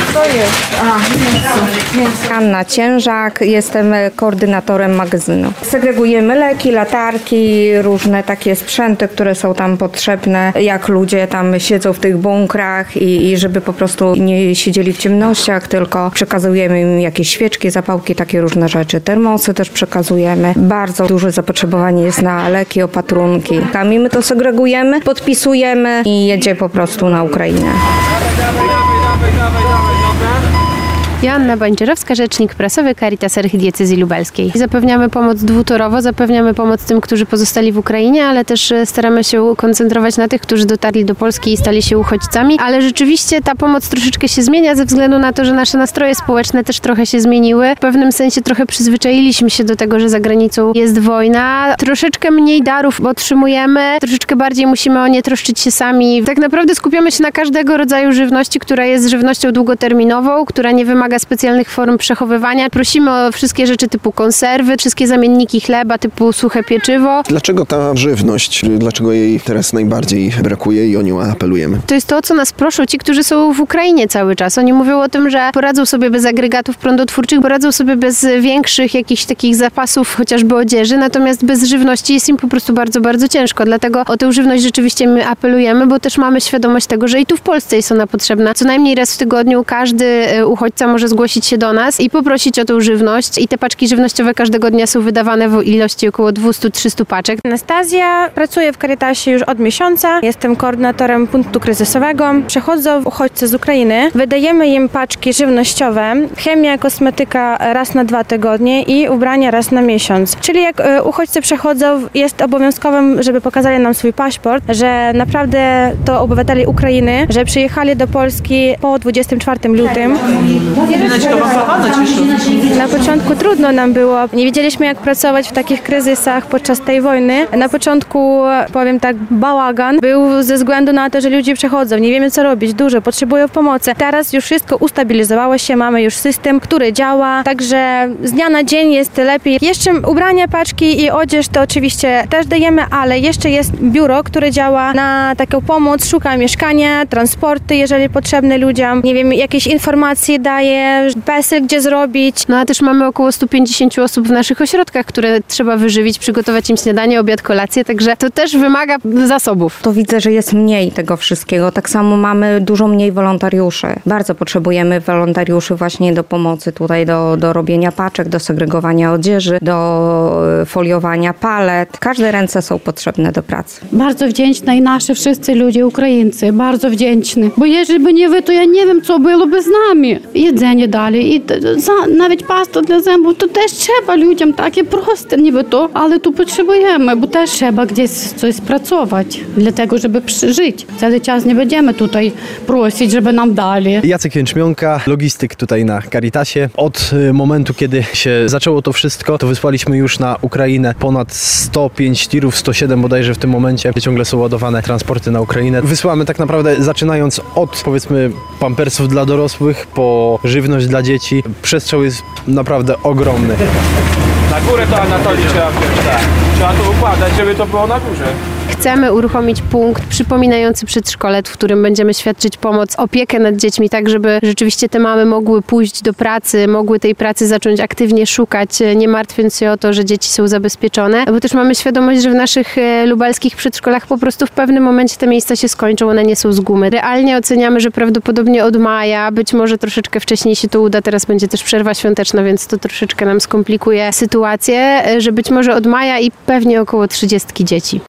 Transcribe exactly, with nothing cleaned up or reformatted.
To jest, a, mięso. Anna Ciężak, jestem koordynatorem magazynu. Segregujemy leki, latarki, różne takie sprzęty, które są tam potrzebne, jak ludzie tam siedzą w tych bunkrach i, i żeby po prostu nie siedzieli w ciemnościach, tylko przekazujemy im jakieś świeczki, zapałki, takie różne rzeczy. Termosy też przekazujemy. Bardzo duże zapotrzebowanie jest na leki, opatrunki. Tam i my to segregujemy, podpisujemy i jedzie po prostu na Ukrainę. Joanna Bańczerowska, rzecznik prasowy Caritas Archidiecezji Lubelskiej. Zapewniamy pomoc dwutorowo, zapewniamy pomoc tym, którzy pozostali w Ukrainie, ale też staramy się koncentrować na tych, którzy dotarli do Polski i stali się uchodźcami, ale rzeczywiście ta pomoc troszeczkę się zmienia ze względu na to, że nasze nastroje społeczne też trochę się zmieniły. W pewnym sensie trochę przyzwyczailiśmy się do tego, że za granicą jest wojna. Troszeczkę mniej darów otrzymujemy, troszeczkę bardziej musimy o nie troszczyć się sami. Tak naprawdę skupiamy się na każdego rodzaju żywności, która jest żywnością długoterminową, która nie wymaga specjalnych form przechowywania. Prosimy o wszystkie rzeczy typu konserwy, wszystkie zamienniki chleba typu suche pieczywo. Dlaczego ta żywność, dlaczego jej teraz najbardziej brakuje i o nią apelujemy? To jest to, o co nas proszą ci, którzy są w Ukrainie cały czas. Oni mówią o tym, że poradzą sobie bez agregatów prądotwórczych, poradzą sobie bez większych jakichś takich zapasów chociażby odzieży, natomiast bez żywności jest im po prostu bardzo, bardzo ciężko. Dlatego o tę żywność rzeczywiście my apelujemy, bo też mamy świadomość tego, że i tu w Polsce jest ona potrzebna. Co najmniej raz w tygodniu każdy uchodźca może zgłosić się do nas i poprosić o tą żywność. I te paczki żywnościowe każdego dnia są wydawane w ilości około dwieście do trzystu paczek. Anastazja, pracuję w Caritasie już od miesiąca. Jestem koordynatorem punktu kryzysowego. Przychodzą uchodźcy z Ukrainy. Wydajemy im paczki żywnościowe, chemia, kosmetyka raz na dwa tygodnie i ubrania raz na miesiąc. Czyli jak uchodźcy przychodzą, jest obowiązkowym, żeby pokazali nam swój paszport, że naprawdę to obywatele Ukrainy, że przyjechali do Polski po dwudziestego czwartego lutego. Na początku trudno nam było. Nie wiedzieliśmy, jak pracować w takich kryzysach podczas tej wojny. Na początku, powiem tak, bałagan był ze względu na to, że ludzie przechodzą, nie wiemy, co robić, dużo, potrzebują pomocy. Teraz już wszystko ustabilizowało się, mamy już system, który działa, także z dnia na dzień jest lepiej. Jeszcze ubrania, paczki i odzież to oczywiście też dajemy, ale jeszcze jest biuro, które działa na taką pomoc, szuka mieszkania, transporty, jeżeli potrzebne ludziom, nie wiem, jakieś informacje daje, PESEL gdzie zrobić. No a też mamy około sto pięćdziesiąt osób w naszych ośrodkach, które trzeba wyżywić, przygotować im śniadanie, obiad, kolację, także to też wymaga zasobów. To widzę, że jest mniej tego wszystkiego. Tak samo mamy dużo mniej wolontariuszy. Bardzo potrzebujemy wolontariuszy właśnie do pomocy tutaj, do, do robienia paczek, do segregowania odzieży, do foliowania palet. Każde ręce są potrzebne do pracy. Bardzo wdzięczna i nasze wszyscy ludzie, Ukraińcy, bardzo wdzięczni. Bo jeżeli by nie wy, to ja nie wiem, co byłoby z nami. Jedzenie dali, i za, nawet pasta dla zębów, to też trzeba ludziom, takie proste, niby to, ale tu potrzebujemy, bo też trzeba gdzieś coś pracować, dla tego, żeby przeżyć. Cały czas nie będziemy tutaj prosić, żeby nam dali. Jacek Jęczmionka, logistyk tutaj na Caritasie. Od momentu, kiedy się zaczęło to wszystko, to wysłaliśmy już na Ukrainę ponad sto pięć tirów, sto siedem bodajże w tym momencie. Ciągle są ładowane transporty na Ukrainę. Wysyłamy tak naprawdę, zaczynając od, powiedzmy, pampersów dla dorosłych, po żywność dla dzieci. Przestrzał jest naprawdę ogromny. Na górę to Anatolii trzeba wziąć, tak. Trzeba to układać, żeby to było na górze. Chcemy uruchomić punkt przypominający przedszkole, w którym będziemy świadczyć pomoc, opiekę nad dziećmi, tak żeby rzeczywiście te mamy mogły pójść do pracy, mogły tej pracy zacząć aktywnie szukać, nie martwiąc się o to, że dzieci są zabezpieczone, bo też mamy świadomość, że w naszych lubelskich przedszkolach po prostu w pewnym momencie te miejsca się skończą, one nie są z gumy. Realnie oceniamy, że prawdopodobnie od maja, być może troszeczkę wcześniej się to uda, teraz będzie też przerwa świąteczna, więc to troszeczkę nam skomplikuje sytuację, że być może od maja i pewnie około trzydzieści dzieci.